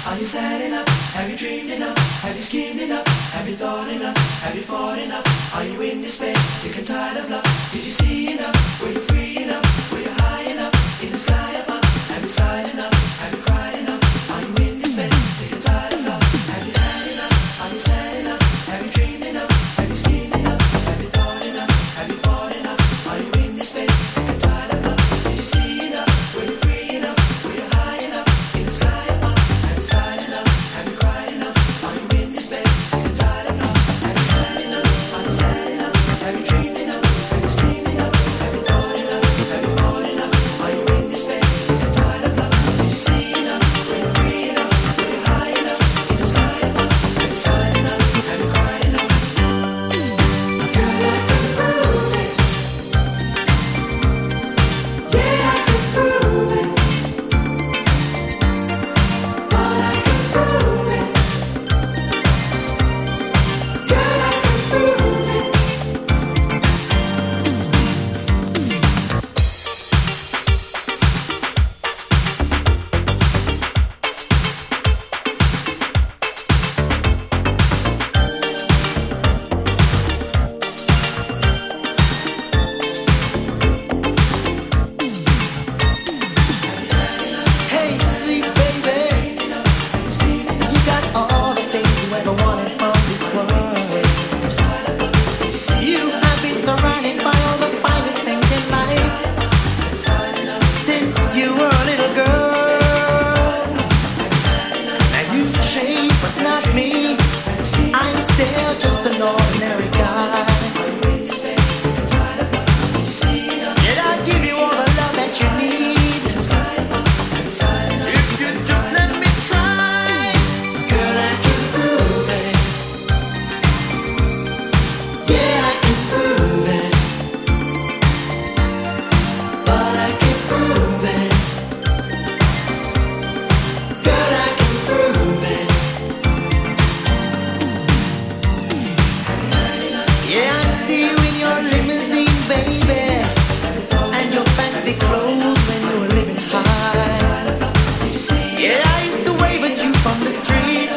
Are you sad enough? Have you dreamed enough? Have you schemed enough? Have you thought enough? Have you fought enough? Are you in despair? Sick and tired of love? Did you see enough? Were you free enough? Were you high enough? In the sky above? Have you sighed enough? Have you cried enough? Are you in despair? Sick and tired of love? Have you had enough? Are you sad enough? Have you dreamed enough? Have you schemed enough? Have you thought enough? Have you fought enough? Are you in despair? Sick and tired of love? Did you see enough? Were you free enough? Were you high enough? In the sky above? Have you sighed enough? Have you cried enough? Are you in despair? Sick and tired of love? Have you had enough? Are you sad enough? Have you dreamed enough? Have you schemed enough? Have you thought enough? Have you fought enough? Are you in despair? Sick and tired of love? Did you see enough? Were you free enough? Were you high enough? In the sky above? Have you sighed enough? Have you cried enough? Girl, I can prove it. Yeah, I can prove it. But I can prove it. Girl, I can prove it. Hey, sweet baby, you got all the things you ever wanted from this world. You have been surrounded by all the finest things in life since you were a little girl. Now you've changed, but not me. I'm still just an ordinary guy. Yet I give you all the love that you need. If you just let me try, girl, I can prove it. Yeah, I can prove it. But I can prove it. Girl, I can prove it. Yeah, I see you in your limousine, baby, and your fancy clothes when you were living high. Yeah, I used to wave at you from the street,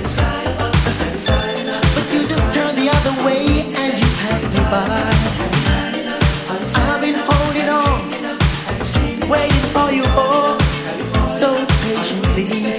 but you just turned the other way and you passed me by. I've been holding on, waiting for you, oh, so patiently.